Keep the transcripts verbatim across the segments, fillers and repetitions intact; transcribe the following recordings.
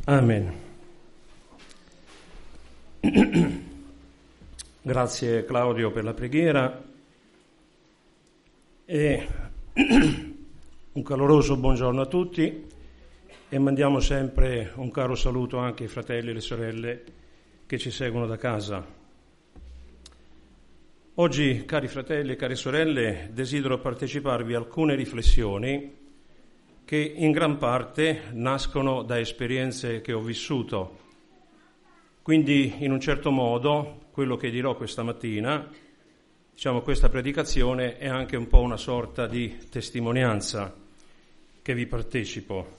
Amen. Grazie Claudio per la preghiera e un caloroso buongiorno a tutti e mandiamo sempre un caro saluto anche ai fratelli e le sorelle che ci seguono da casa. Oggi, cari fratelli e care sorelle, desidero parteciparvi a alcune riflessioni che in gran parte nascono da esperienze che ho vissuto. Quindi, in un certo modo, quello che dirò questa mattina, diciamo questa predicazione, è anche un po' una sorta di testimonianza che vi partecipo.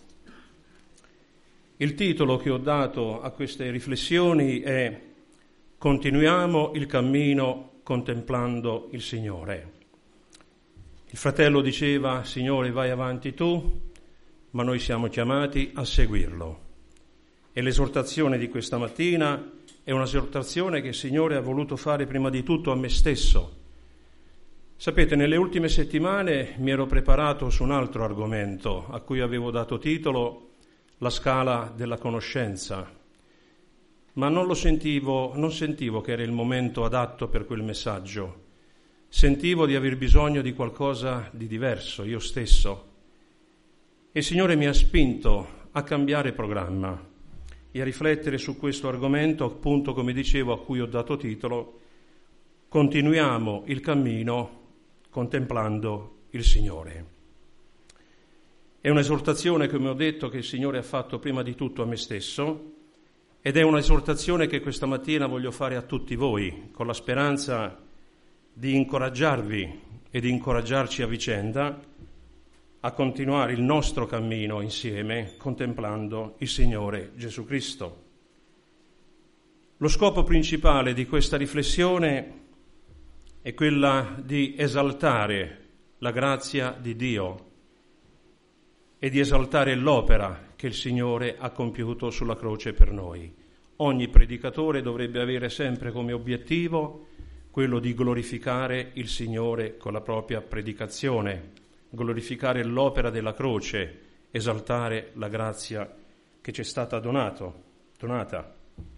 Il titolo che ho dato a queste riflessioni è Continuiamo il cammino contemplando il Signore. Il fratello diceva: Signore, vai avanti tu, ma noi siamo chiamati a seguirlo. E l'esortazione di questa mattina è un'esortazione che il Signore ha voluto fare prima di tutto a me stesso. Sapete, nelle ultime settimane mi ero preparato su un altro argomento a cui avevo dato titolo La scala della conoscenza, ma non lo sentivo, non sentivo che era il momento adatto per quel messaggio. Sentivo di aver bisogno di qualcosa di diverso, io stesso. E il Signore mi ha spinto a cambiare programma e a riflettere su questo argomento, appunto, come dicevo, a cui ho dato titolo Continuiamo il cammino contemplando il Signore. È un'esortazione, come ho detto, che il Signore ha fatto prima di tutto a me stesso ed è un'esortazione che questa mattina voglio fare a tutti voi, con la speranza di incoraggiarvi e di incoraggiarci a vicenda a continuare il nostro cammino insieme, contemplando il Signore Gesù Cristo. Lo scopo principale di questa riflessione è quella di esaltare la grazia di Dio e di esaltare l'opera che il Signore ha compiuto sulla croce per noi. Ogni predicatore dovrebbe avere sempre come obiettivo quello di glorificare il Signore con la propria predicazione, glorificare l'opera della croce, esaltare la grazia che ci è stata donato, donata.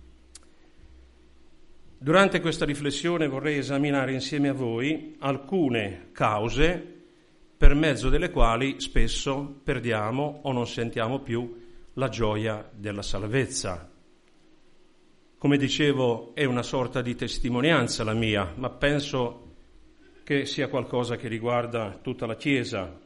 Durante questa riflessione vorrei esaminare insieme a voi alcune cause per mezzo delle quali spesso perdiamo o non sentiamo più la gioia della salvezza. Come dicevo, è una sorta di testimonianza la mia, ma penso che sia qualcosa che riguarda tutta la Chiesa.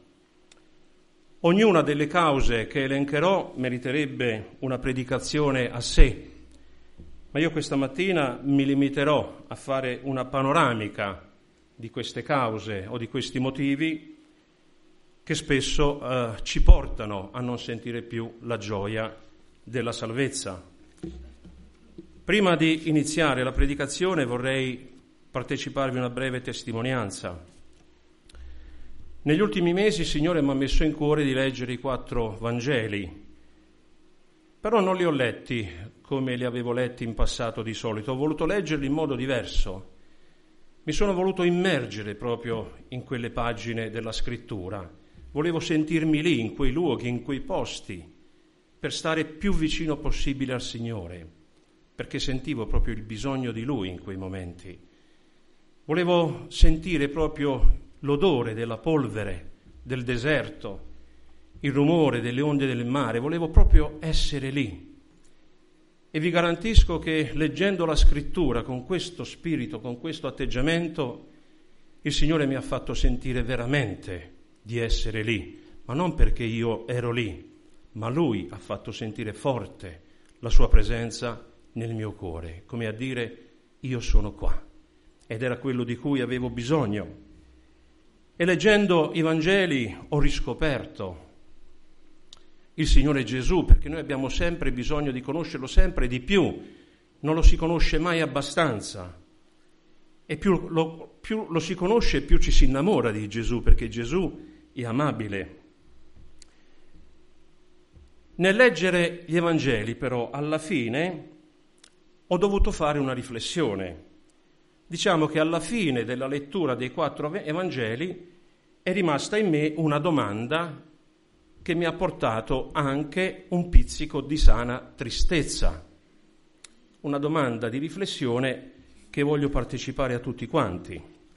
Ognuna delle cause che elencherò meriterebbe una predicazione a sé, ma io questa mattina mi limiterò a fare una panoramica di queste cause o di questi motivi che spesso eh, ci portano a non sentire più la gioia della salvezza. Prima di iniziare la predicazione vorrei parteciparvi a una breve testimonianza. Negli ultimi mesi il Signore mi ha messo in cuore di leggere i quattro Vangeli, però non li ho letti come li avevo letti in passato di solito, ho voluto leggerli in modo diverso. Mi sono voluto immergere proprio in quelle pagine della Scrittura, volevo sentirmi lì, in quei luoghi, in quei posti, per stare più vicino possibile al Signore, perché sentivo proprio il bisogno di Lui in quei momenti. Volevo sentire proprio l'odore della polvere, del deserto, il rumore delle onde del mare, volevo proprio essere lì. E vi garantisco che leggendo la Scrittura con questo spirito, con questo atteggiamento, il Signore mi ha fatto sentire veramente di essere lì, ma non perché io ero lì, ma Lui ha fatto sentire forte la sua presenza nel mio cuore, come a dire: io sono qua. Ed era quello di cui avevo bisogno. E leggendo i Vangeli ho riscoperto il Signore Gesù, perché noi abbiamo sempre bisogno di conoscerlo sempre di più, non lo si conosce mai abbastanza. E più lo, più lo si conosce, più ci si innamora di Gesù, perché Gesù è amabile. Nel leggere gli Evangeli, però, alla fine ho dovuto fare una riflessione. Diciamo che alla fine della lettura dei quattro Evangeli è rimasta in me una domanda che mi ha portato anche un pizzico di sana tristezza. Una domanda di riflessione che voglio partecipare a tutti quanti.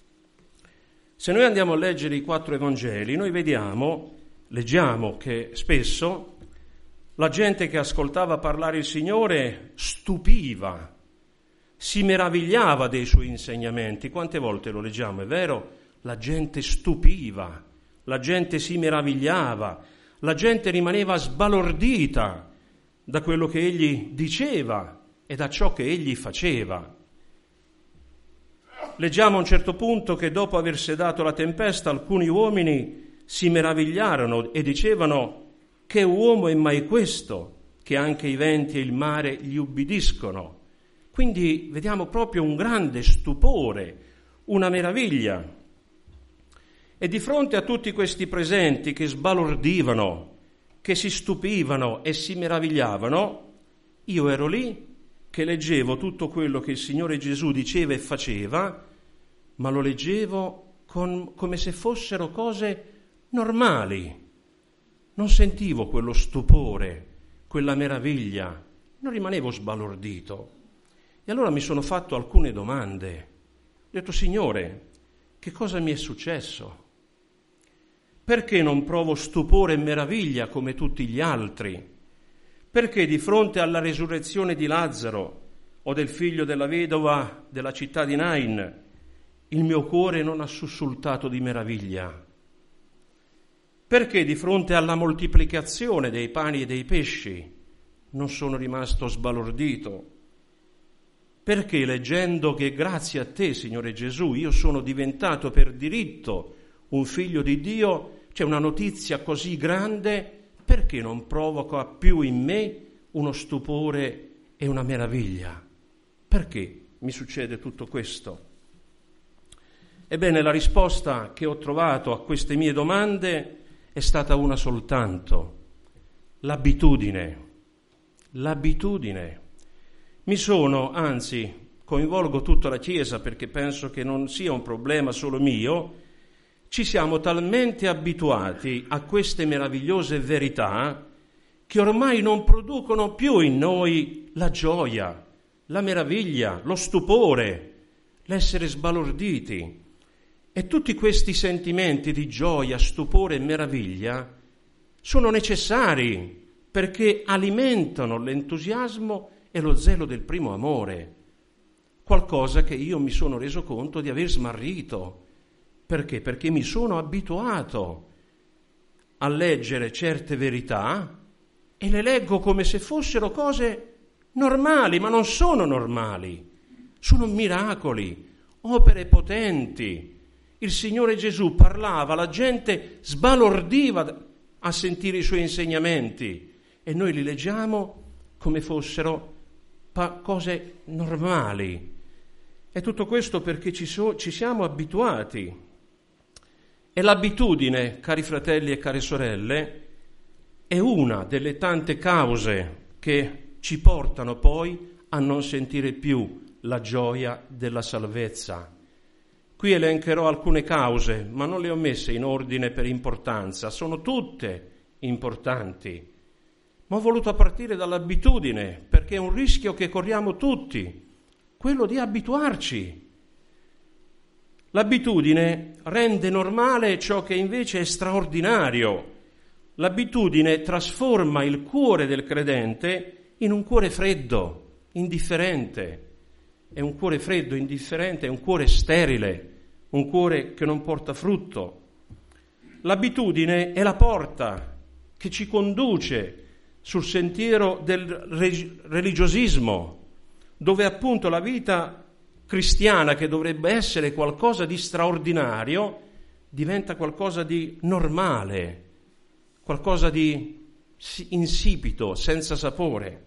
Se noi andiamo a leggere i quattro Evangeli, noi vediamo, leggiamo che spesso la gente che ascoltava parlare il Signore stupiva, si meravigliava dei suoi insegnamenti. Quante volte lo leggiamo, è vero? La gente stupiva, la gente si meravigliava, la gente rimaneva sbalordita da quello che egli diceva e da ciò che egli faceva. Leggiamo a un certo punto che dopo aver sedato la tempesta alcuni uomini si meravigliarono e dicevano: che uomo è mai questo che anche i venti e il mare gli ubbidiscono? Quindi vediamo proprio un grande stupore, una meraviglia. E di fronte a tutti questi presenti che sbalordivano, che si stupivano e si meravigliavano, io ero lì che leggevo tutto quello che il Signore Gesù diceva e faceva, ma lo leggevo con, come se fossero cose normali. Non sentivo quello stupore, quella meraviglia, non rimanevo sbalordito. E allora mi sono fatto alcune domande. Ho detto: Signore, che cosa mi è successo? Perché non provo stupore e meraviglia come tutti gli altri? Perché di fronte alla resurrezione di Lazzaro o del figlio della vedova della città di Nain, il mio cuore non ha sussultato di meraviglia? Perché di fronte alla moltiplicazione dei pani e dei pesci non sono rimasto sbalordito? Perché leggendo che grazie a te, Signore Gesù, io sono diventato per diritto un figlio di Dio, c'è una notizia così grande, perché non provoca più in me uno stupore e una meraviglia? Perché mi succede tutto questo? Ebbene, la risposta che ho trovato a queste mie domande è stata una soltanto: l'abitudine. L'abitudine. Mi sono, anzi, coinvolgo tutta la Chiesa perché penso che non sia un problema solo mio, ci siamo talmente abituati a queste meravigliose verità che ormai non producono più in noi la gioia, la meraviglia, lo stupore, l'essere sbalorditi. E tutti questi sentimenti di gioia, stupore e meraviglia sono necessari perché alimentano l'entusiasmo e lo zelo del primo amore, qualcosa che io mi sono reso conto di aver smarrito. Perché? Perché mi sono abituato a leggere certe verità e le leggo come se fossero cose normali, ma non sono normali, sono miracoli, opere potenti. Il Signore Gesù parlava, la gente sbalordiva a sentire i suoi insegnamenti e noi li leggiamo come fossero pa- cose normali. E tutto questo perché ci, so- ci siamo abituati. E l'abitudine, cari fratelli e care sorelle, è una delle tante cause che ci portano poi a non sentire più la gioia della salvezza. Qui elencherò alcune cause, ma non le ho messe in ordine per importanza, sono tutte importanti. Ma ho voluto partire dall'abitudine, perché è un rischio che corriamo tutti, quello di abituarci. L'abitudine rende normale ciò che invece è straordinario. L'abitudine trasforma il cuore del credente in un cuore freddo, indifferente. È un cuore freddo, indifferente, è un cuore sterile, un cuore che non porta frutto. L'abitudine è la porta che ci conduce sul sentiero del religiosismo, dove appunto la vita cristiana, che dovrebbe essere qualcosa di straordinario, diventa qualcosa di normale, qualcosa di insipido, senza sapore.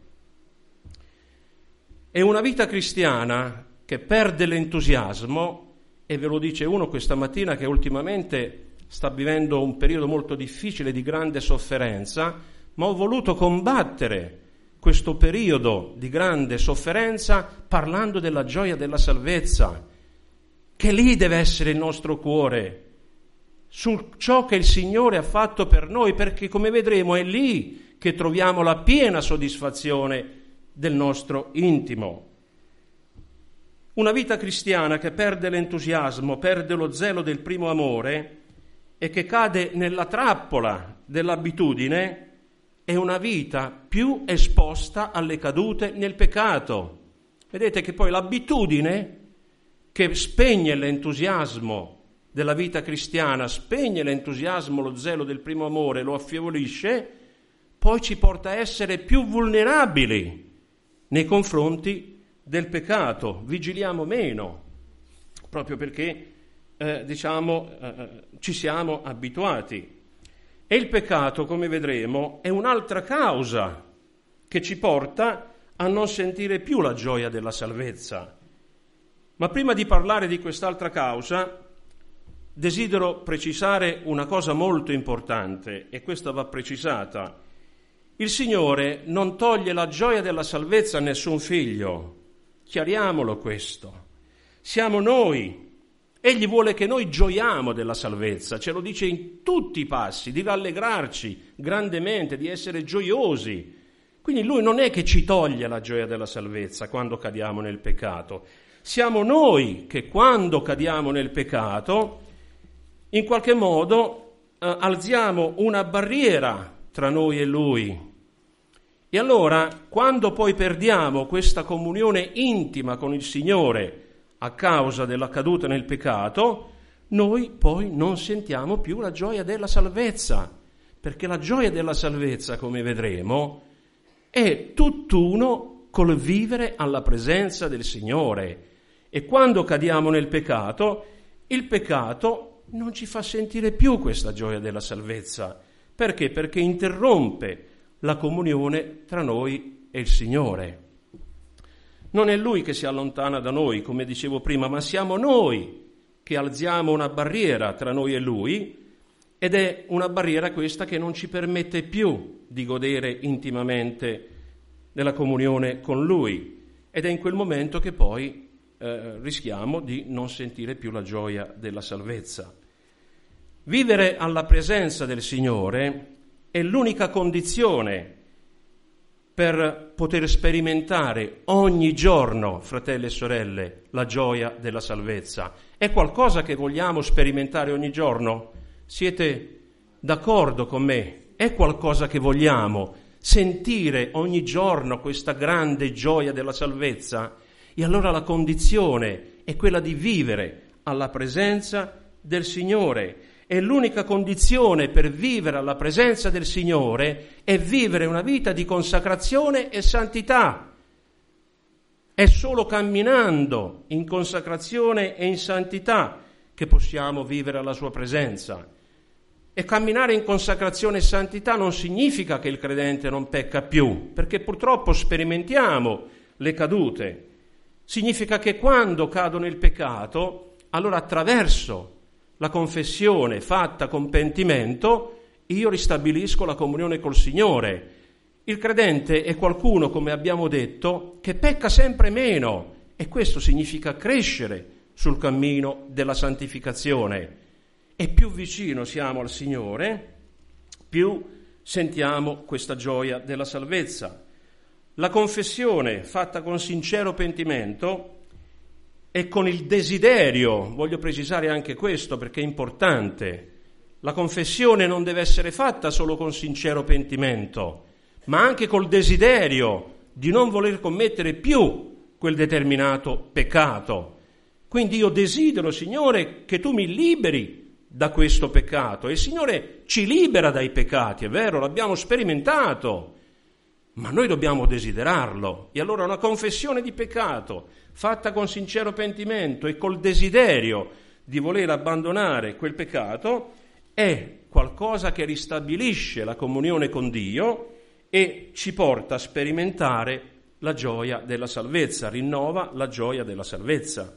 È una vita cristiana che perde l'entusiasmo, e ve lo dice uno questa mattina che ultimamente sta vivendo un periodo molto difficile di grande sofferenza, ma ho voluto combattere questo periodo di grande sofferenza parlando della gioia della salvezza, che lì deve essere il nostro cuore, su ciò che il Signore ha fatto per noi, perché come vedremo è lì che troviamo la piena soddisfazione del nostro intimo. Una vita cristiana che perde l'entusiasmo, perde lo zelo del primo amore e che cade nella trappola dell'abitudine è una vita più esposta alle cadute nel peccato. Vedete che poi l'abitudine che spegne l'entusiasmo della vita cristiana, spegne l'entusiasmo, lo zelo del primo amore, lo affievolisce, poi ci porta a essere più vulnerabili nei confronti del peccato, vigiliamo meno, proprio perché eh, diciamo eh, ci siamo abituati. E il peccato, come vedremo, è un'altra causa che ci porta a non sentire più la gioia della salvezza. Ma prima di parlare di quest'altra causa, desidero precisare una cosa molto importante, e questa va precisata. Il Signore non toglie la gioia della salvezza a nessun figlio. Chiariamolo questo. Siamo noi. Egli vuole che noi gioiamo della salvezza, ce lo dice in tutti i passi, di rallegrarci grandemente, di essere gioiosi. Quindi Lui non è che ci toglie la gioia della salvezza quando cadiamo nel peccato. Siamo noi che quando cadiamo nel peccato, in qualche modo eh, alziamo una barriera tra noi e Lui. E allora, quando poi perdiamo questa comunione intima con il Signore a causa della caduta nel peccato, noi poi non sentiamo più la gioia della salvezza, perché la gioia della salvezza, come vedremo, è tutt'uno col vivere alla presenza del Signore. E quando cadiamo nel peccato, il peccato non ci fa sentire più questa gioia della salvezza. Perché? Perché interrompe la comunione tra noi e il Signore. Non è Lui che si allontana da noi, come dicevo prima, ma siamo noi che alziamo una barriera tra noi e Lui, ed è una barriera questa che non ci permette più di godere intimamente della comunione con Lui, ed è in quel momento che poi eh, rischiamo di non sentire più la gioia della salvezza. Vivere alla presenza del Signore è l'unica condizione per poter sperimentare ogni giorno, fratelli e sorelle, la gioia della salvezza. È qualcosa che vogliamo sperimentare ogni giorno? Siete d'accordo con me? È qualcosa che vogliamo sentire ogni giorno questa grande gioia della salvezza? E allora la condizione è quella di vivere alla presenza del Signore. E l'unica condizione per vivere alla presenza del Signore è vivere una vita di consacrazione e santità. È solo camminando in consacrazione e in santità che possiamo vivere alla sua presenza. E camminare in consacrazione e santità non significa che il credente non pecca più, perché purtroppo sperimentiamo le cadute. Significa che quando cado nel peccato, allora attraverso la confessione fatta con pentimento, io ristabilisco la comunione col Signore. Il credente è qualcuno, come abbiamo detto, che pecca sempre meno, e questo significa crescere sul cammino della santificazione. E più vicino siamo al Signore, più sentiamo questa gioia della salvezza. La confessione fatta con sincero pentimento e con il desiderio, voglio precisare anche questo perché è importante, la confessione non deve essere fatta solo con sincero pentimento, ma anche col desiderio di non voler commettere più quel determinato peccato. Quindi io desidero, Signore, che tu mi liberi da questo peccato. E il Signore ci libera dai peccati, è vero, l'abbiamo sperimentato, ma noi dobbiamo desiderarlo. E allora una confessione di peccato fatta con sincero pentimento e col desiderio di voler abbandonare quel peccato è qualcosa che ristabilisce la comunione con Dio e ci porta a sperimentare la gioia della salvezza, rinnova la gioia della salvezza.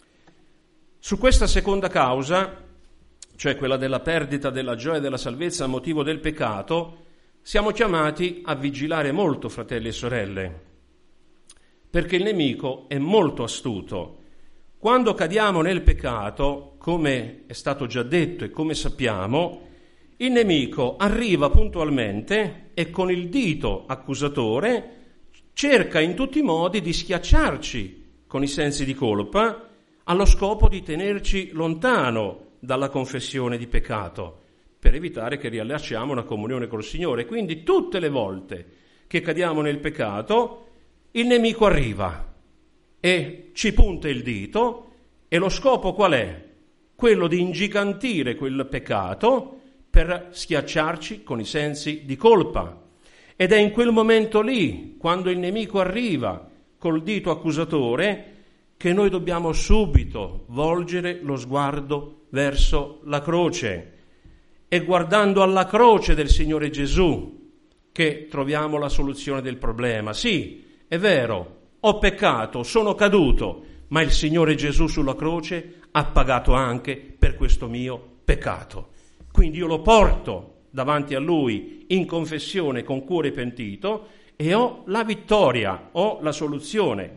Su questa seconda causa, cioè quella della perdita della gioia della salvezza a motivo del peccato, siamo chiamati a vigilare molto, fratelli e sorelle, perché il nemico è molto astuto. Quando cadiamo nel peccato, come è stato già detto e come sappiamo, il nemico arriva puntualmente e con il dito accusatore cerca in tutti i modi di schiacciarci con i sensi di colpa allo scopo di tenerci lontano dalla confessione di peccato, per evitare che riallacciamo una comunione col Signore. Quindi tutte le volte che cadiamo nel peccato, il nemico arriva e ci punta il dito, e lo scopo qual è? Quello di ingigantire quel peccato per schiacciarci con i sensi di colpa. Ed è in quel momento lì, quando il nemico arriva col dito accusatore, che noi dobbiamo subito volgere lo sguardo verso la croce. È guardando alla croce del Signore Gesù che troviamo la soluzione del problema. Sì, è vero, ho peccato, sono caduto, ma il Signore Gesù sulla croce ha pagato anche per questo mio peccato. Quindi io lo porto davanti a Lui in confessione con cuore pentito e ho la vittoria, ho la soluzione.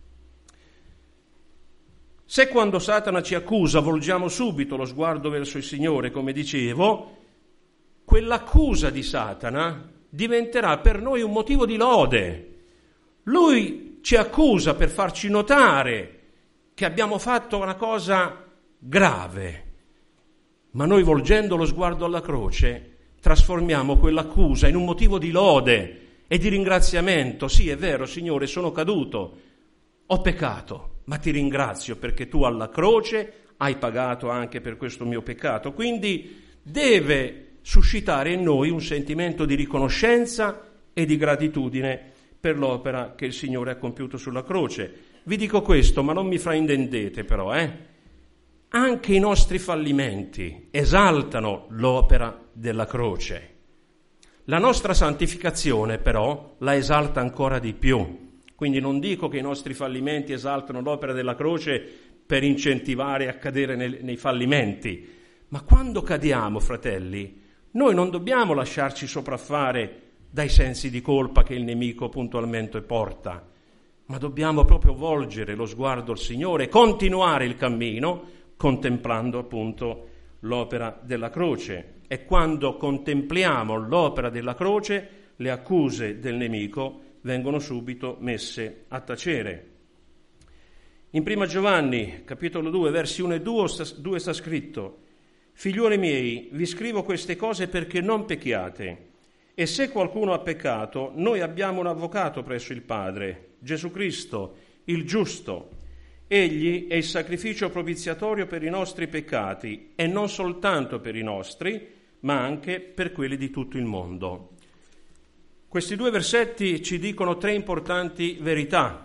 Se quando Satana ci accusa volgiamo subito lo sguardo verso il Signore, come dicevo, quell'accusa di Satana diventerà per noi un motivo di lode. Lui ci accusa per farci notare che abbiamo fatto una cosa grave, ma noi, volgendo lo sguardo alla croce, trasformiamo quell'accusa in un motivo di lode e di ringraziamento. Sì, è vero, Signore, sono caduto, ho peccato, ma ti ringrazio perché tu alla croce hai pagato anche per questo mio peccato. Quindi deve suscitare in noi un sentimento di riconoscenza e di gratitudine per l'opera che il Signore ha compiuto sulla croce. Vi dico questo, ma non mi fraintendete però, eh? Anche i nostri fallimenti esaltano l'opera della croce. La nostra santificazione però la esalta ancora di più. Quindi non dico che i nostri fallimenti esaltano l'opera della croce per incentivare a cadere nei, nei fallimenti, ma quando cadiamo, fratelli, noi non dobbiamo lasciarci sopraffare dai sensi di colpa che il nemico puntualmente porta, ma dobbiamo proprio volgere lo sguardo al Signore e continuare il cammino contemplando appunto l'opera della croce. E quando contempliamo l'opera della croce, le accuse del nemico vengono subito messe a tacere. In prima Giovanni, capitolo due, versi uno e due sta scritto: «Figliuoli miei, vi scrivo queste cose perché non pecchiate. E se qualcuno ha peccato, noi abbiamo un avvocato presso il Padre, Gesù Cristo, il giusto. Egli è il sacrificio propiziatorio per i nostri peccati, e non soltanto per i nostri, ma anche per quelli di tutto il mondo». Questi due versetti ci dicono tre importanti verità: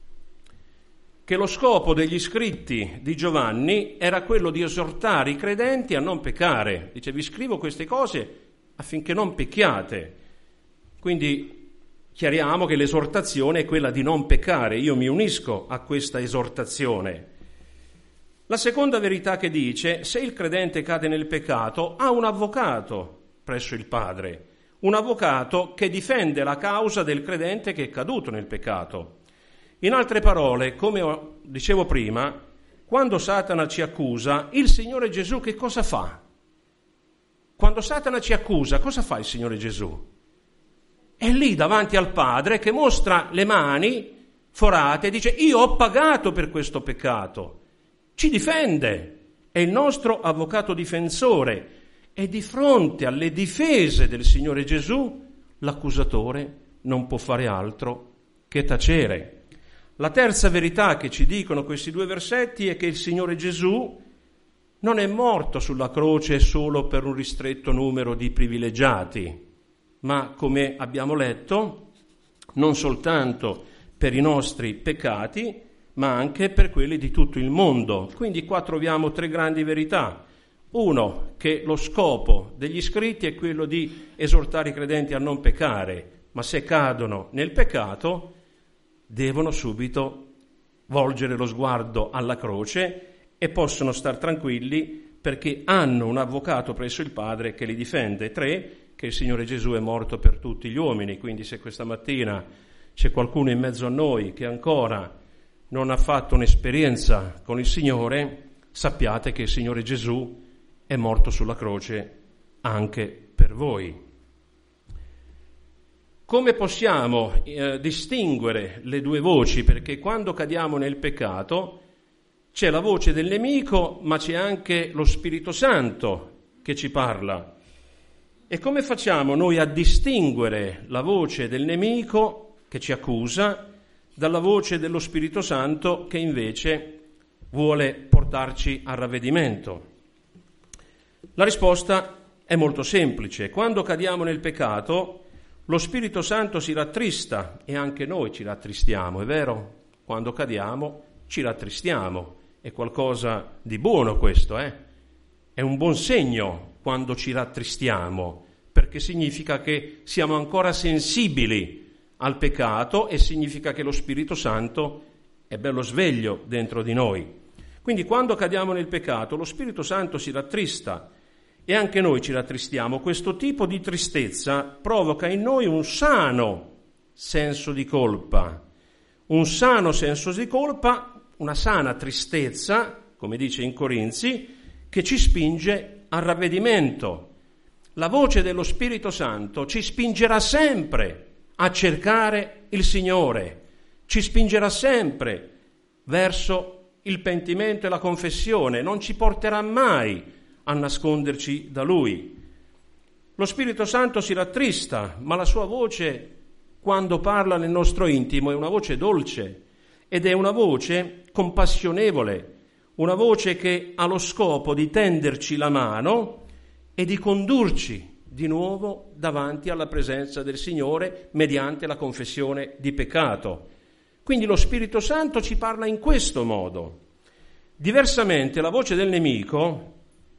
che lo scopo degli scritti di Giovanni era quello di esortare i credenti a non peccare. Dice: vi scrivo queste cose affinché non pecchiate. Quindi chiariamo che l'esortazione è quella di non peccare. Io mi unisco a questa esortazione. La seconda verità che dice: se il credente cade nel peccato, ha un avvocato presso il Padre, un avvocato che difende la causa del credente che è caduto nel peccato. In altre parole, come dicevo prima, quando Satana ci accusa, il Signore Gesù che cosa fa? Quando Satana ci accusa, cosa fa il Signore Gesù? È lì davanti al Padre che mostra le mani forate e dice: io ho pagato per questo peccato. Ci difende, è il nostro avvocato difensore, e di fronte alle difese del Signore Gesù l'accusatore non può fare altro che tacere. La terza verità che ci dicono questi due versetti è che il Signore Gesù non è morto sulla croce solo per un ristretto numero di privilegiati, ma, come abbiamo letto, non soltanto per i nostri peccati, ma anche per quelli di tutto il mondo. Quindi qua troviamo tre grandi verità. Uno, che lo scopo degli scritti è quello di esortare i credenti a non peccare, ma se cadono nel peccato devono subito volgere lo sguardo alla croce e possono star tranquilli perché hanno un avvocato presso il Padre che li difende. Tre, che il Signore Gesù è morto per tutti gli uomini. Quindi se questa mattina c'è qualcuno in mezzo a noi che ancora non ha fatto un'esperienza con il Signore, sappiate che il Signore Gesù è morto sulla croce anche per voi. Come possiamo eh, distinguere le due voci? Perché quando cadiamo nel peccato c'è la voce del nemico, ma c'è anche lo Spirito Santo che ci parla. E come facciamo noi a distinguere la voce del nemico che ci accusa dalla voce dello Spirito Santo che invece vuole portarci al ravvedimento? La risposta è molto semplice. Quando cadiamo nel peccato, lo Spirito Santo si rattrista e anche noi ci rattristiamo, è vero? Quando cadiamo ci rattristiamo, è qualcosa di buono questo, eh? È un buon segno quando ci rattristiamo, perché significa che siamo ancora sensibili al peccato e significa che lo Spirito Santo è bello sveglio dentro di noi. Quindi quando cadiamo nel peccato, lo Spirito Santo si rattrista e anche noi ci rattristiamo. Questo tipo di tristezza provoca in noi un sano senso di colpa, un sano senso di colpa, una sana tristezza, come dice in Corinzi, che ci spinge al ravvedimento. La voce dello Spirito Santo ci spingerà sempre a cercare il Signore, ci spingerà sempre verso il pentimento e la confessione, non ci porterà mai a nasconderci da Lui. Lo Spirito Santo si rattrista, ma la sua voce, quando parla nel nostro intimo, è una voce dolce ed è una voce compassionevole, una voce che ha lo scopo di tenderci la mano e di condurci di nuovo davanti alla presenza del Signore mediante la confessione di peccato. Quindi lo Spirito Santo ci parla in questo modo. Diversamente la voce del nemico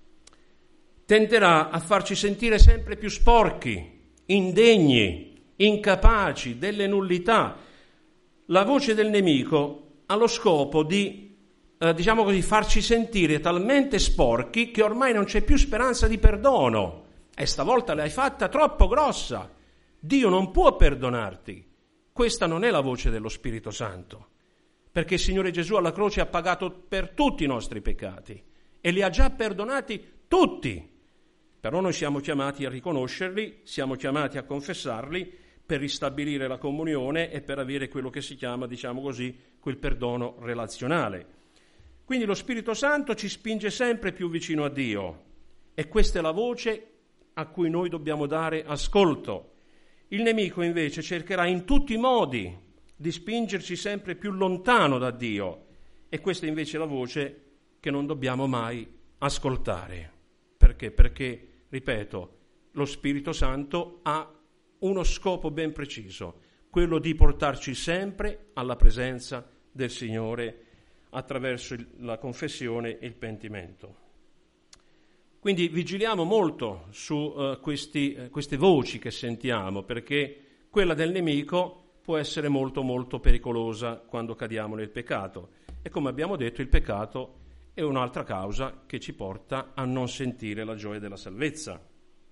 tenderà a farci sentire sempre più sporchi, indegni, incapaci, delle nullità. La voce del nemico ha lo scopo di, eh, diciamo così, farci sentire talmente sporchi che ormai non c'è più speranza di perdono. E stavolta l'hai fatta troppo grossa. Dio non può perdonarti. Questa non è la voce dello Spirito Santo, perché il Signore Gesù alla croce ha pagato per tutti i nostri peccati e li ha già perdonati tutti. Però noi siamo chiamati a riconoscerli, siamo chiamati a confessarli per ristabilire la comunione e per avere quello che si chiama, diciamo così, quel perdono relazionale. Quindi lo Spirito Santo ci spinge sempre più vicino a Dio e questa è la voce a cui noi dobbiamo dare ascolto. Il nemico invece cercherà in tutti i modi di spingerci sempre più lontano da Dio e questa invece è la voce che non dobbiamo mai ascoltare. Perché? Perché ripeto, lo Spirito Santo ha uno scopo ben preciso, quello di portarci sempre alla presenza del Signore attraverso la confessione e il pentimento. Quindi vigiliamo molto su uh, questi, uh, queste voci che sentiamo, perché quella del nemico può essere molto molto pericolosa quando cadiamo nel peccato. E come abbiamo detto, il peccato è un'altra causa che ci porta a non sentire la gioia della salvezza.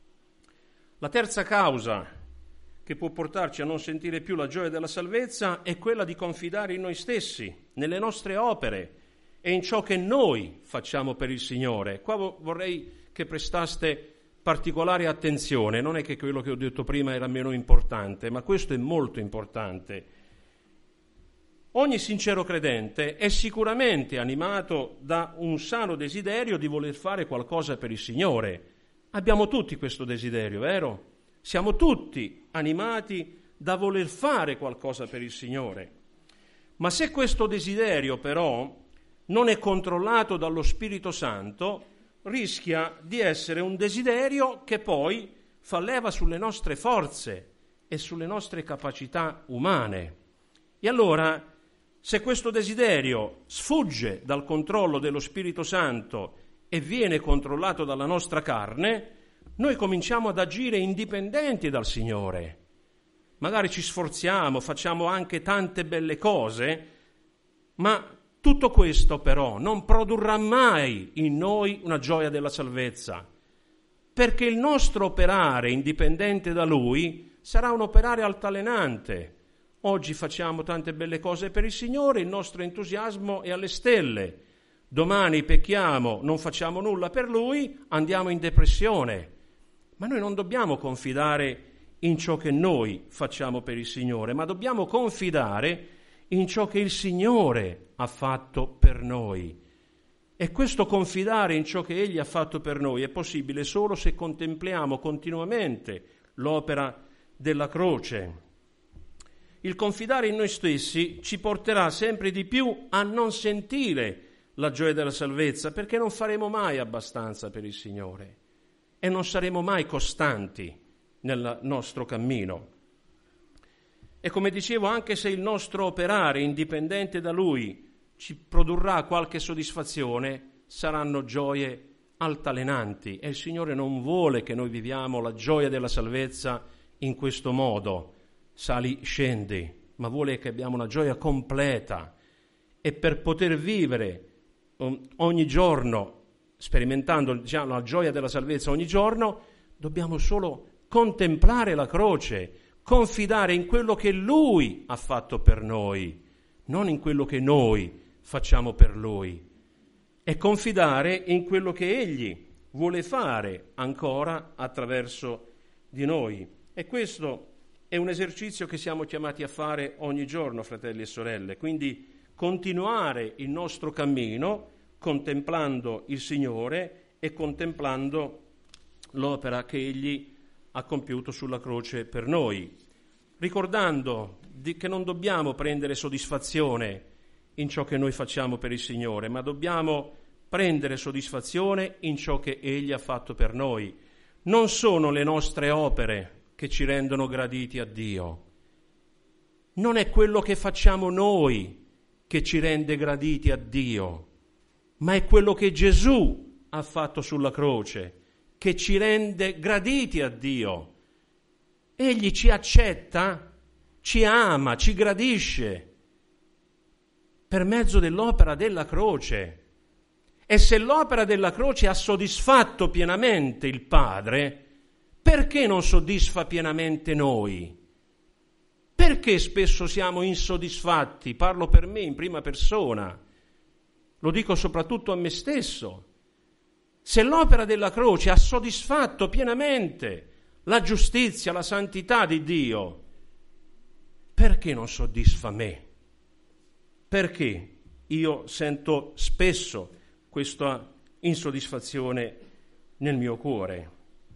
La terza causa che può portarci a non sentire più la gioia della salvezza è quella di confidare in noi stessi, nelle nostre opere e in ciò che noi facciamo per il Signore. Qua vorrei che prestaste particolare attenzione, non è che quello che ho detto prima era meno importante, ma questo è molto importante. Ogni sincero credente è sicuramente animato da un sano desiderio di voler fare qualcosa per il Signore. Abbiamo tutti questo desiderio, vero? Siamo tutti animati da voler fare qualcosa per il Signore. Ma se questo desiderio però non è controllato dallo Spirito Santo, rischia di essere un desiderio che poi fa leva sulle nostre forze e sulle nostre capacità umane. E allora, se questo desiderio sfugge dal controllo dello Spirito Santo e viene controllato dalla nostra carne, noi cominciamo ad agire indipendenti dal Signore. Magari ci sforziamo, facciamo anche tante belle cose, ma tutto questo però non produrrà mai in noi una gioia della salvezza, perché il nostro operare indipendente da Lui sarà un operare altalenante, oggi facciamo tante belle cose per il Signore, il nostro entusiasmo è alle stelle. Domani pecchiamo, non facciamo nulla per Lui, andiamo in depressione. Ma noi non dobbiamo confidare in ciò che noi facciamo per il Signore, ma dobbiamo confidare in ciò che il Signore ha fatto per noi. E questo confidare in ciò che Egli ha fatto per noi è possibile solo se contempliamo continuamente l'opera della croce. Il confidare in noi stessi ci porterà sempre di più a non sentire la gioia della salvezza, perché non faremo mai abbastanza per il Signore e non saremo mai costanti nel nostro cammino. E come dicevo, anche se il nostro operare indipendente da Lui ci produrrà qualche soddisfazione, saranno gioie altalenanti e il Signore non vuole che noi viviamo la gioia della salvezza in questo modo, sali, scendi, ma vuole che abbiamo una gioia completa. E per poter vivere ogni giorno, sperimentando diciamo, la gioia della salvezza ogni giorno, dobbiamo solo contemplare la croce, confidare in quello che Lui ha fatto per noi, non in quello che noi facciamo per Lui, e confidare in quello che Egli vuole fare ancora attraverso di noi. E questo è un esercizio che siamo chiamati a fare ogni giorno, fratelli e sorelle, quindi continuare il nostro cammino contemplando il Signore e contemplando l'opera che Egli ha compiuto sulla croce per noi, ricordando di, che non dobbiamo prendere soddisfazione in ciò che noi facciamo per il Signore, ma dobbiamo prendere soddisfazione in ciò che Egli ha fatto per noi. Non sono le nostre opere che ci rendono graditi a Dio, non è quello che facciamo noi che ci rende graditi a Dio, ma è quello che Gesù ha fatto sulla croce che ci rende graditi a Dio. Egli ci accetta, ci ama, ci gradisce per mezzo dell'opera della croce. E se l'opera della croce ha soddisfatto pienamente il Padre, perché non soddisfa pienamente noi? Perché spesso siamo insoddisfatti? Parlo per me in prima persona, lo dico soprattutto a me stesso. Se l'opera della croce ha soddisfatto pienamente la giustizia, la santità di Dio, perché non soddisfa me? Perché io sento spesso questa insoddisfazione nel mio cuore?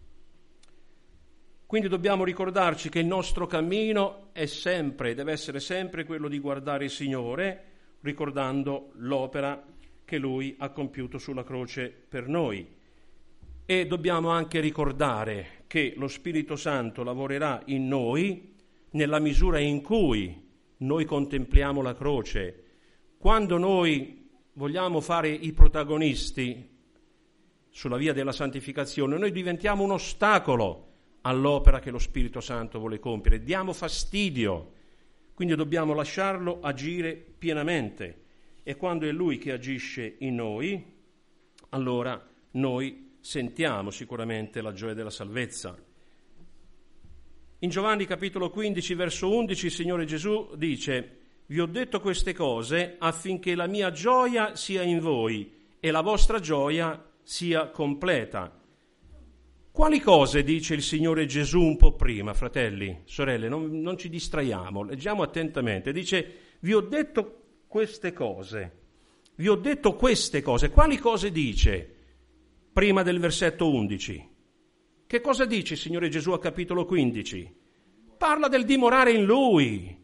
Quindi dobbiamo ricordarci che il nostro cammino è sempre, deve essere sempre quello di guardare il Signore, ricordando l'opera che Lui ha compiuto sulla croce per noi. E dobbiamo anche ricordare che lo Spirito Santo lavorerà in noi nella misura in cui noi contempliamo la croce. Quando noi vogliamo fare i protagonisti sulla via della santificazione, noi diventiamo un ostacolo all'opera che lo Spirito Santo vuole compiere, diamo fastidio, quindi dobbiamo lasciarlo agire pienamente. E quando è Lui che agisce in noi, allora noi sentiamo sicuramente la gioia della salvezza. In Giovanni capitolo quindici, verso undici, il Signore Gesù dice: «Vi ho detto queste cose affinché la mia gioia sia in voi e la vostra gioia sia completa». Quali cose dice il Signore Gesù un po' prima, fratelli, sorelle? Non, non ci distraiamo, leggiamo attentamente. Dice: «Vi ho detto queste cose». Vi ho detto queste cose. Quali cose dice prima del versetto undici? Che cosa dice il Signore Gesù a capitolo quindici? Parla del dimorare in Lui.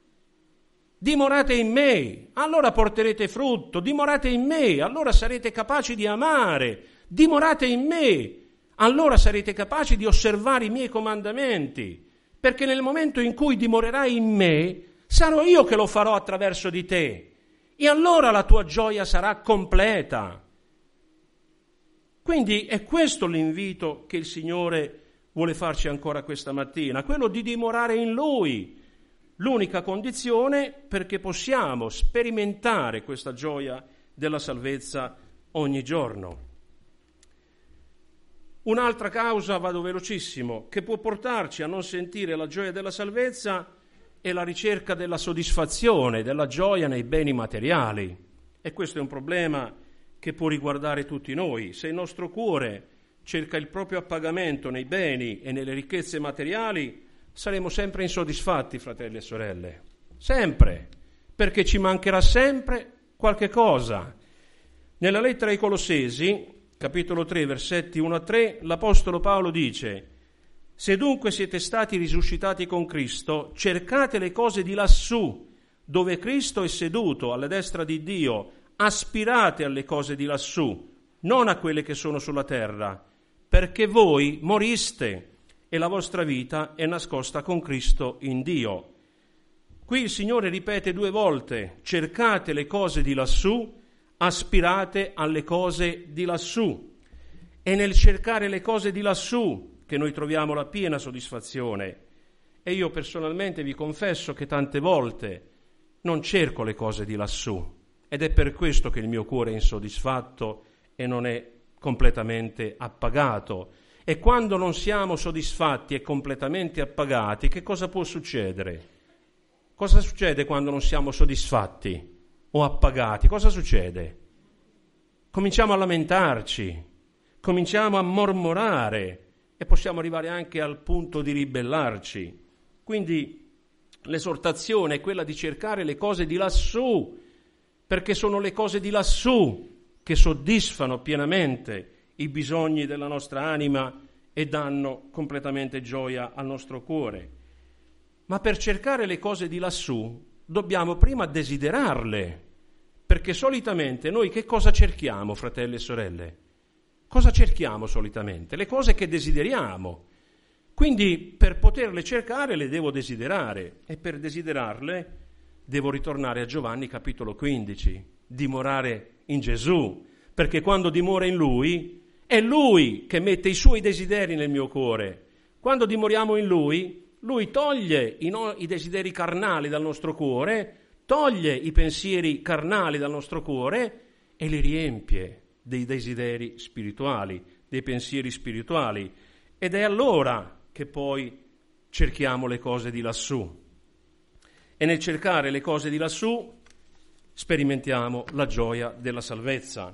Dimorate in me, allora porterete frutto. Dimorate in me, allora sarete capaci di amare. Dimorate in me, allora sarete capaci di osservare i miei comandamenti. Perché nel momento in cui dimorerai in me, sarò io che lo farò attraverso di te. E allora la tua gioia sarà completa. Quindi è questo l'invito che il Signore vuole farci ancora questa mattina, quello di dimorare in Lui, l'unica condizione perché possiamo sperimentare questa gioia della salvezza ogni giorno. Un'altra causa, vado velocissimo, che può portarci a non sentire la gioia della salvezza è la ricerca della soddisfazione, della gioia nei beni materiali. E questo è un problema che può riguardare tutti noi. Se il nostro cuore cerca il proprio appagamento nei beni e nelle ricchezze materiali, saremo sempre insoddisfatti, fratelli e sorelle. Sempre, perché ci mancherà sempre qualche cosa. Nella lettera ai Colossesi, capitolo tre, versetti uno a tre, l'Apostolo Paolo dice: «Se dunque siete stati risuscitati con Cristo, cercate le cose di lassù, dove Cristo è seduto alla destra di Dio, aspirate alle cose di lassù, non a quelle che sono sulla terra, perché voi moriste e la vostra vita è nascosta con Cristo in Dio». Qui il Signore ripete due volte: cercate le cose di lassù, aspirate alle cose di lassù. È nel cercare le cose di lassù che noi troviamo la piena soddisfazione. E io personalmente vi confesso che tante volte non cerco le cose di lassù, ed è per questo che il mio cuore è insoddisfatto e non è completamente appagato. E quando non siamo soddisfatti e completamente appagati, che cosa può succedere? Cosa succede quando non siamo soddisfatti o appagati? Cosa succede? Cominciamo a lamentarci, cominciamo a mormorare e possiamo arrivare anche al punto di ribellarci. Quindi l'esortazione è quella di cercare le cose di lassù, perché sono le cose di lassù che soddisfano pienamente i bisogni della nostra anima e danno completamente gioia al nostro cuore. Ma per cercare le cose di lassù dobbiamo prima desiderarle, perché solitamente noi che cosa cerchiamo, fratelli e sorelle? Cosa cerchiamo solitamente? Le cose che desideriamo. Quindi per poterle cercare le devo desiderare, e per desiderarle devo ritornare a Giovanni capitolo quindici, dimorare in Gesù, perché quando dimora in Lui è Lui che mette i Suoi desideri nel mio cuore. Quando dimoriamo in Lui, Lui toglie i, no, i desideri carnali dal nostro cuore, toglie i pensieri carnali dal nostro cuore e li riempie dei desideri spirituali, dei pensieri spirituali. Ed è allora che poi cerchiamo le cose di lassù. E nel cercare le cose di lassù sperimentiamo la gioia della salvezza.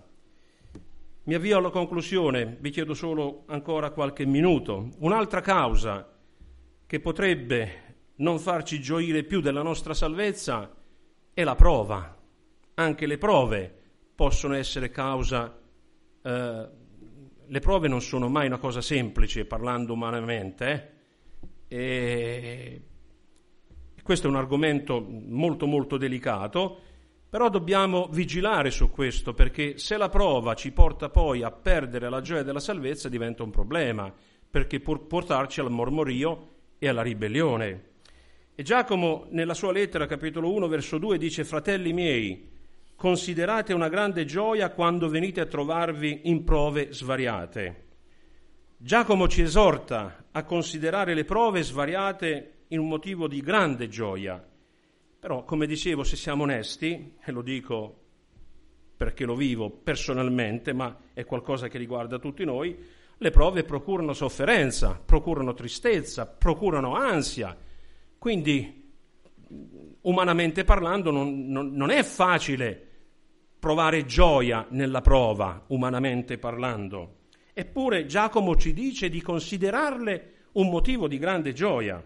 Mi avvio alla conclusione, vi chiedo solo ancora qualche minuto. Un'altra causa che potrebbe non farci gioire più della nostra salvezza è la prova. Anche le prove possono essere causa, eh, le prove non sono mai una cosa semplice parlando umanamente, eh? E questo è un argomento molto molto delicato, però dobbiamo vigilare su questo, perché se la prova ci porta poi a perdere la gioia della salvezza diventa un problema, perché può portarci al mormorio e alla ribellione. E Giacomo nella sua lettera capitolo uno verso due dice: fratelli miei, considerate una grande gioia quando venite a trovarvi in prove svariate. Giacomo ci esorta a considerare le prove svariate in un motivo di grande gioia. Però, come dicevo, se siamo onesti, e lo dico perché lo vivo personalmente, ma è qualcosa che riguarda tutti noi, le prove procurano sofferenza, procurano tristezza, procurano ansia. Quindi, umanamente parlando, non, non, non è facile provare gioia nella prova, umanamente parlando. Eppure Giacomo ci dice di considerarle un motivo di grande gioia.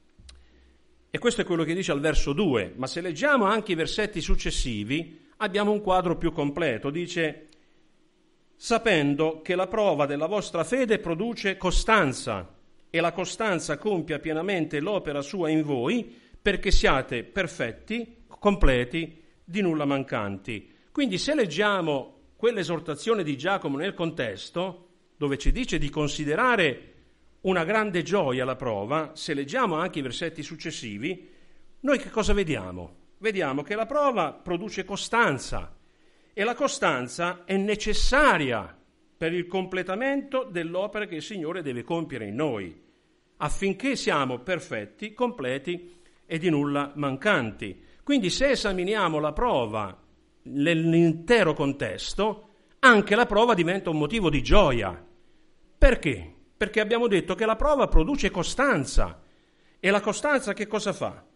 E questo è quello che dice al verso due, ma se leggiamo anche i versetti successivi abbiamo un quadro più completo. Dice: sapendo che la prova della vostra fede produce costanza, e la costanza compia pienamente l'opera sua in voi, perché siate perfetti, completi, di nulla mancanti. Quindi se leggiamo quell'esortazione di Giacomo nel contesto, dove ci dice di considerare una grande gioia la prova, se leggiamo anche i versetti successivi, noi che cosa vediamo? Vediamo che la prova produce costanza, e la costanza è necessaria per il completamento dell'opera che il Signore deve compiere in noi, affinché siamo perfetti, completi e di nulla mancanti. Quindi se esaminiamo la prova nell'intero contesto, anche la prova diventa un motivo di gioia. Perché? Perché abbiamo detto che la prova produce costanza, e la costanza che cosa fa?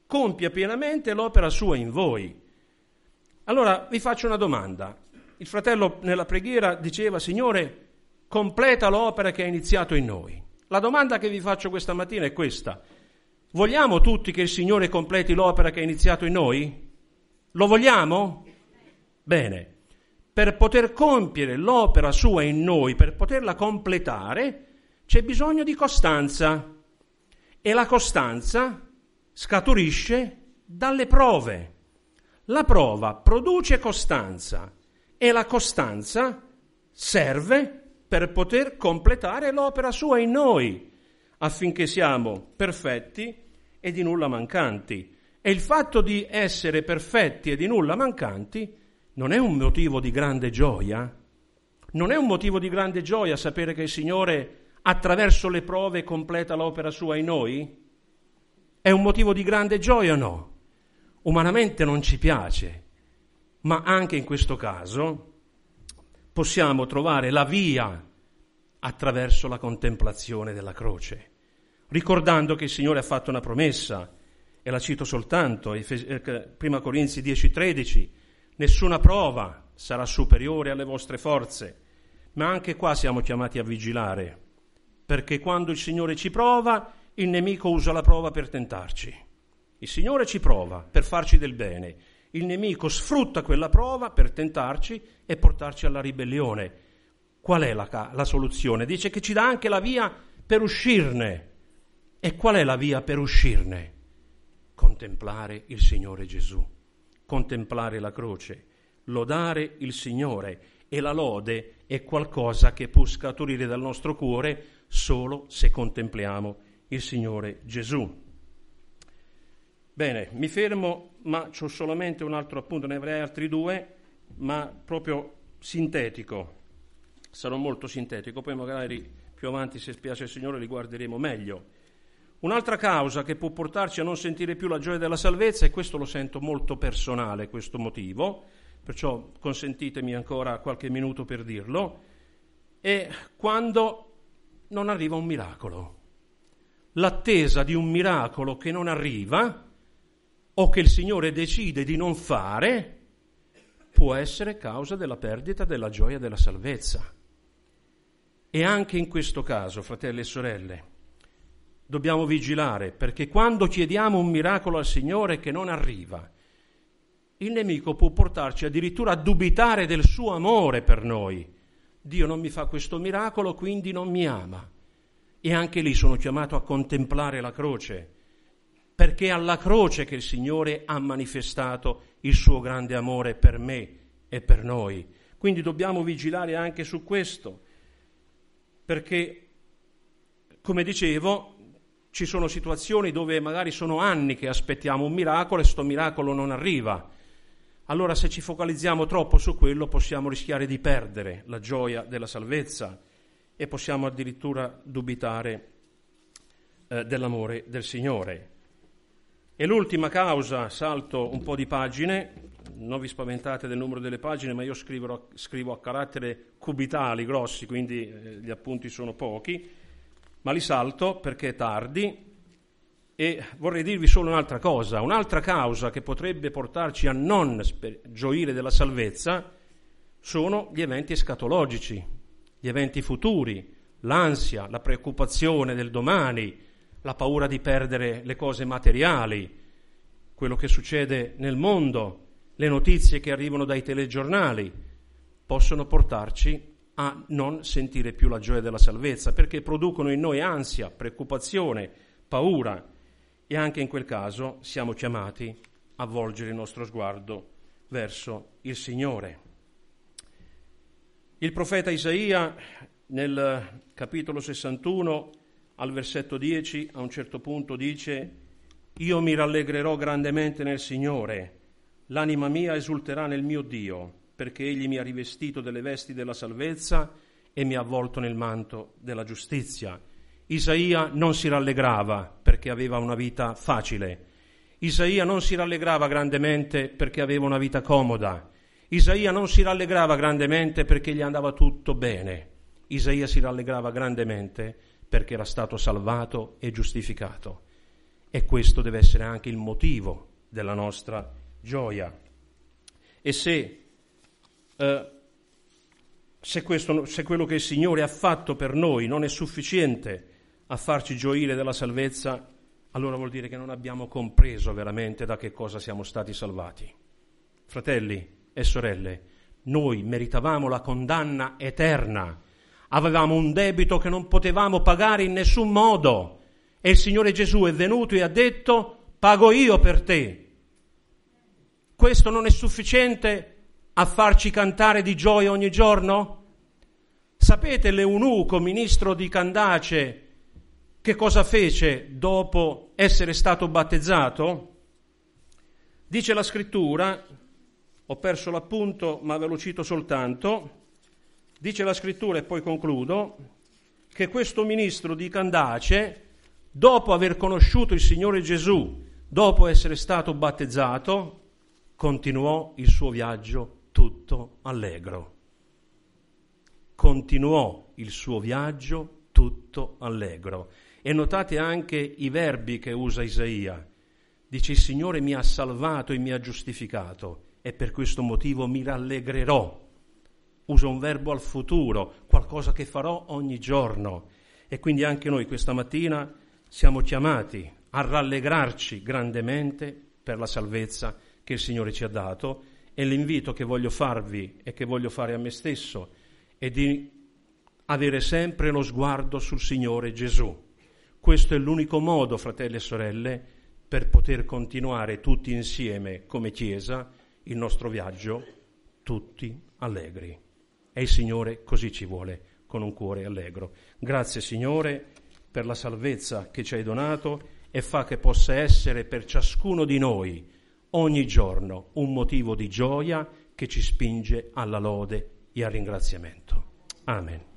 compia pienamente l'opera sua in voi. Allora vi faccio una domanda. Il fratello nella preghiera diceva: Signore, completa l'opera che hai iniziato in noi. La domanda che vi faccio questa mattina è questa: vogliamo tutti che il Signore completi l'opera che ha iniziato in noi? Lo vogliamo? Bene. Per poter compiere l'opera sua in noi, per poterla completare, c'è bisogno di costanza. E la costanza scaturisce dalle prove. La prova produce costanza e la costanza serve per poter completare l'opera sua in noi, affinché siamo perfetti e di nulla mancanti. E il fatto di essere perfetti e di nulla mancanti non è un motivo di grande gioia? Non è un motivo di grande gioia sapere che il Signore attraverso le prove completa l'opera sua in noi? È un motivo di grande gioia o no? Umanamente non ci piace, ma anche in questo caso possiamo trovare la via attraverso la contemplazione della croce, ricordando che il Signore ha fatto una promessa, e la cito soltanto, prima Corinzi dieci tredici, nessuna prova sarà superiore alle vostre forze, ma anche qua siamo chiamati a vigilare, perché quando il Signore ci prova, il nemico usa la prova per tentarci. Il Signore ci prova per farci del bene, il nemico sfrutta quella prova per tentarci e portarci alla ribellione. Qual è la, la soluzione? Dice che ci dà anche la via per uscirne. E qual è la via per uscirne? Contemplare il Signore Gesù, contemplare la croce, lodare il Signore. E la lode è qualcosa che può scaturire dal nostro cuore solo se contempliamo il Signore Gesù. Bene, mi fermo, ma c'ho solamente un altro appunto, ne avrei altri due, ma proprio sintetico. Sarò molto sintetico, poi magari più avanti, se spiace il Signore, li guarderemo meglio. Un'altra causa che può portarci a non sentire più la gioia della salvezza, e questo lo sento molto personale, questo motivo, perciò consentitemi ancora qualche minuto per dirlo, è quando non arriva un miracolo. L'attesa di un miracolo che non arriva o che il Signore decide di non fare può essere causa della perdita della gioia della salvezza. E anche in questo caso, fratelli e sorelle, dobbiamo vigilare, perché quando chiediamo un miracolo al Signore che non arriva, il nemico può portarci addirittura a dubitare del suo amore per noi. Dio non mi fa questo miracolo, quindi non mi ama. E anche lì sono chiamato a contemplare la croce, perché è alla croce che il Signore ha manifestato il suo grande amore per me e per noi. Quindi dobbiamo vigilare anche su questo, perché, come dicevo, ci sono situazioni dove magari sono anni che aspettiamo un miracolo e sto miracolo non arriva. Allora, se ci focalizziamo troppo su quello, possiamo rischiare di perdere la gioia della salvezza e possiamo addirittura dubitare eh, dell'amore del Signore. E l'ultima causa, salto un po' di pagine, non vi spaventate del numero delle pagine, ma io scriverò, scrivo a carattere cubitali grossi, quindi eh, gli appunti sono pochi, ma li salto perché è tardi. E vorrei dirvi solo un'altra cosa, un'altra causa che potrebbe portarci a non gioire della salvezza sono gli eventi escatologici, gli eventi futuri, l'ansia, la preoccupazione del domani, la paura di perdere le cose materiali, quello che succede nel mondo, le notizie che arrivano dai telegiornali, possono portarci a non sentire più la gioia della salvezza, perché producono in noi ansia, preoccupazione, paura. E anche in quel caso siamo chiamati a volgere il nostro sguardo verso il Signore. Il profeta Isaia, nel capitolo sessantuno, al versetto dieci, a un certo punto dice: «Io mi rallegrerò grandemente nel Signore, l'anima mia esulterà nel mio Dio, perché Egli mi ha rivestito delle vesti della salvezza e mi ha avvolto nel manto della giustizia». Isaia non si rallegrava perché aveva una vita facile. Isaia non si rallegrava grandemente perché aveva una vita comoda. Isaia non si rallegrava grandemente perché gli andava tutto bene. Isaia si rallegrava grandemente perché era stato salvato e giustificato. e questo deve essere anche il motivo della nostra gioia. E se, eh, se, questo, se quello che il Signore ha fatto per noi non è sufficiente a farci gioire della salvezza, allora vuol dire che non abbiamo compreso veramente da che cosa siamo stati salvati. Fratelli e sorelle, noi meritavamo la condanna eterna, avevamo un debito che non potevamo pagare in nessun modo e il Signore Gesù è venuto e ha detto: pago io per te. Questo non è sufficiente a farci cantare di gioia ogni giorno? Sapete l'eunuco, ministro di Candace, che cosa fece dopo essere stato battezzato? Dice la scrittura, ho perso l'appunto ma ve lo cito soltanto, dice la scrittura e poi concludo, che questo ministro di Candace, dopo aver conosciuto il Signore Gesù, dopo essere stato battezzato, continuò il suo viaggio tutto allegro. Continuò il suo viaggio tutto allegro. E notate anche i verbi che usa Isaia. Dice: il Signore mi ha salvato e mi ha giustificato e per questo motivo mi rallegrerò. Usa un verbo al futuro, qualcosa che farò ogni giorno. E quindi anche noi questa mattina siamo chiamati a rallegrarci grandemente per la salvezza che il Signore ci ha dato, e l'invito che voglio farvi e che voglio fare a me stesso è di avere sempre lo sguardo sul Signore Gesù. Questo è l'unico modo, fratelli e sorelle, per poter continuare tutti insieme come Chiesa il nostro viaggio, tutti allegri. E il Signore così ci vuole, con un cuore allegro. Grazie Signore per la salvezza che ci hai donato e fa che possa essere per ciascuno di noi ogni giorno un motivo di gioia che ci spinge alla lode e al ringraziamento. Amen.